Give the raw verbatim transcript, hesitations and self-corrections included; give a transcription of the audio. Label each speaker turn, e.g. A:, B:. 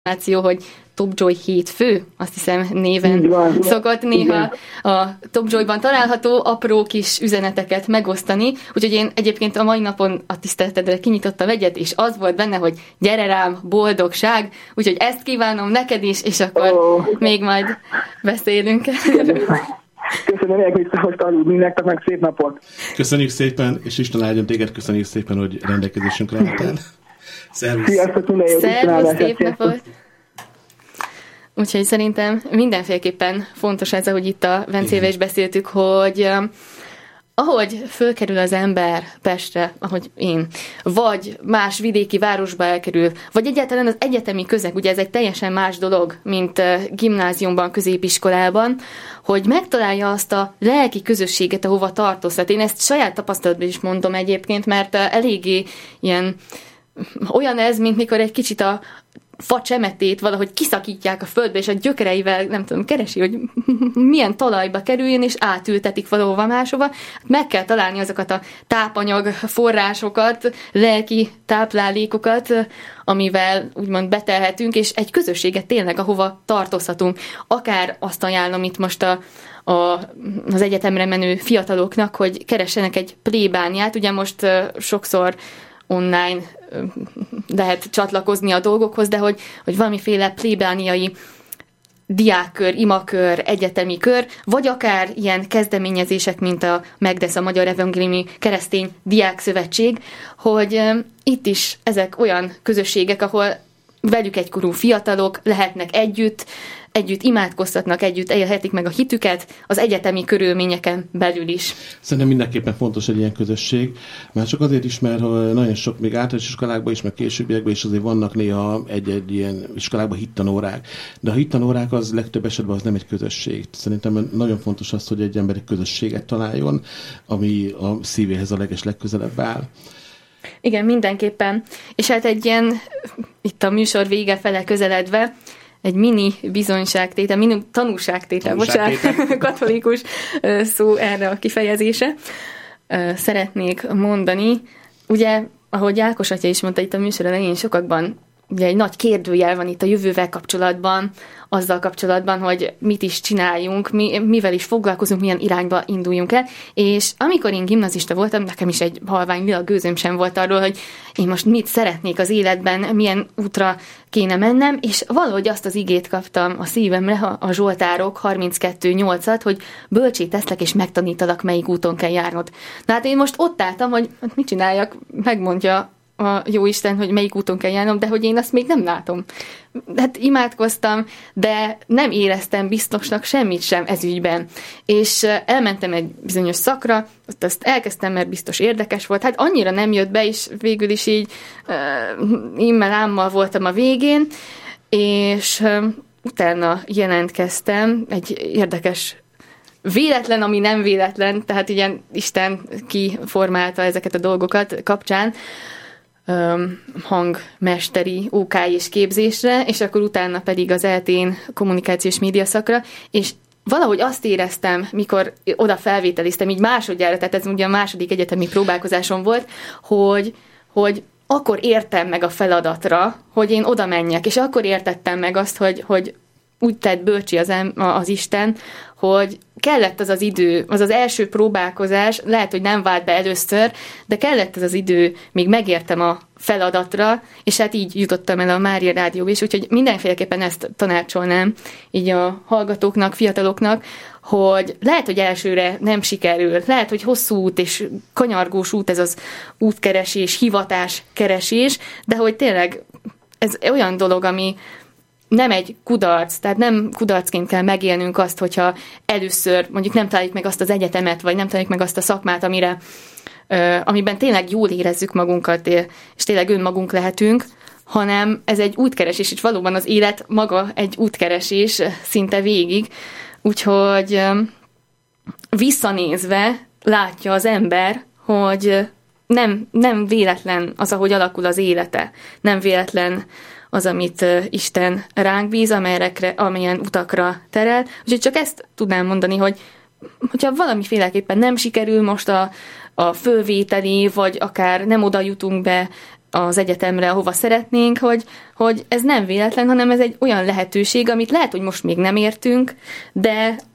A: hogy Top Joy hétfő, azt hiszem néven van, szokott néha igen. A Top Joy-ban található apró kis üzeneteket megosztani, úgyhogy én egyébként a mai napon a tiszteletedre kinyitottam egyet, és az volt benne, hogy gyere rám, boldogság, úgyhogy ezt kívánom neked is, és akkor oh. még majd beszélünk.
B: Köszönöm, hogy visszahozt aludni, nektek meg szép napot.
C: Köszönjük szépen, és Isten áldjon téged, köszönjük szépen, hogy rendelkezésünkre álltál. Szervusz!
B: Sziasztok, minden jót!
A: Szervusz, szép napot! Úgyhogy szerintem mindenféleképpen fontos ez, ahogy itt a Vencével is beszéltük, hogy uh, ahogy fölkerül az ember Pestre, ahogy én, vagy más vidéki városba elkerül, vagy egyáltalán az egyetemi közeg, ugye ez egy teljesen más dolog, mint uh, gimnáziumban, középiskolában, hogy megtalálja azt a lelki közösséget, ahova tartozhat. Én ezt saját tapasztalatban is mondom egyébként, mert uh, eléggé ilyen olyan ez, mint mikor egy kicsit a fa csemetét valahogy kiszakítják a földbe, és a gyökereivel, nem tudom, keresi, hogy milyen talajba kerüljön, és átültetik valahova máshova. Meg kell találni azokat a tápanyag forrásokat, lelki táplálékokat, amivel úgymond betelhetünk, és egy közösséget tényleg, ahova tartozhatunk. Akár azt ajánlom itt most a A, az egyetemre menő fiataloknak, hogy keressenek egy plébániát. Ugye most uh, sokszor online uh, lehet csatlakozni a dolgokhoz, de hogy, hogy valamiféle plébániai diákkör, imakör, egyetemi kör, vagy akár ilyen kezdeményezések, mint a Megdesz, a Magyar Evangéliumi Keresztény Diákszövetség, hogy uh, itt is ezek olyan közösségek, ahol velük egykorú fiatalok lehetnek együtt, együtt imádkoztatnak, együtt élhetik meg a hitüket az egyetemi körülményeken belül is.
C: Szerintem mindenképpen fontos egy ilyen közösség, már csak azért is, mert nagyon sok, még általános iskolákban is, meg későbbiekben is azért vannak néha egy-egy ilyen iskolákban hittanórák, de a hittanórák az legtöbb esetben az nem egy közösség. Szerintem nagyon fontos az, hogy egy ember egy közösséget találjon, ami a szívéhez a leges legközelebb áll.
A: Igen, mindenképpen. És hát egy ilyen, itt a műsor vége fele közeledve, egy mini bizonyságtétel, mini tanúságtétel, bocsánat, katolikus szó erre a kifejezése. Szeretnék mondani, ugye, ahogy Ákos atya is mondta itt a műsor elején, sokakban ugye egy nagy kérdőjel van itt a jövővel kapcsolatban, azzal kapcsolatban, hogy mit is csináljunk, mi, mivel is foglalkozunk, milyen irányba induljunk el, és amikor én gimnazista voltam, nekem is egy halvány lila gőzöm sem volt arról, hogy én most mit szeretnék az életben, milyen útra kéne mennem, és valahogy azt az igét kaptam a szívemre, a Zsoltárok harminckettő nyolcat, hogy bölcsé teszlek, és megtanítalak, melyik úton kell járnod. Na hát én most ott álltam, hogy mit csináljak, megmondja a Jóisten, hogy melyik úton kell járnom, de hogy én azt még nem látom. Hát imádkoztam, de nem éreztem biztosnak semmit sem ez ügyben. És elmentem egy bizonyos szakra, ott azt elkezdtem, mert biztos érdekes volt. Hát annyira nem jött be, és végül is így uh, immel ámmal voltam a végén, és uh, utána jelentkeztem egy érdekes véletlen, ami nem véletlen, tehát ilyen Isten kiformálta ezeket a dolgokat kapcsán, hangmesteri ó ká és képzésre, és akkor utána pedig az é té-n kommunikációs média szakra, és valahogy azt éreztem, mikor oda felvételiztem, így másodjára, tehát ez ugye a második egyetemi próbálkozásom volt, hogy, hogy akkor értem meg a feladatra, hogy én oda menjek, és akkor értettem meg azt, hogy, hogy úgy tett bölcsi az, em, az Isten, hogy kellett az az idő, az az első próbálkozás, lehet, hogy nem vált be először, de kellett az az idő, míg megértem a feladatra, és hát így jutottam el a Mária Rádióba is, úgyhogy mindenféleképpen ezt tanácsolnám így a hallgatóknak, fiataloknak, hogy lehet, hogy elsőre nem sikerül, lehet, hogy hosszú út és kanyargós út ez az útkeresés, hivatáskeresés, de hogy tényleg ez olyan dolog, ami nem egy kudarc, tehát nem kudarcként kell megélnünk azt, hogyha először mondjuk nem találjuk meg azt az egyetemet, vagy nem találjuk meg azt a szakmát, amire, amiben tényleg jól érezzük magunkat, és tényleg önmagunk lehetünk, hanem ez egy útkeresés, és valóban az élet maga egy útkeresés szinte végig. Úgyhogy visszanézve látja az ember, hogy nem, nem véletlen az, ahogy alakul az élete, nem véletlen az, amit Isten ránk bíz, amelyekre, amelyen utakra terel. Úgyhogy csak ezt tudnám mondani, hogy hogyha valamiféleképpen nem sikerül most a, a fölvételi, vagy akár nem oda jutunk be az egyetemre, ahova szeretnénk, hogy, hogy ez nem véletlen, hanem ez egy olyan lehetőség, amit lehet, hogy most még nem értünk, de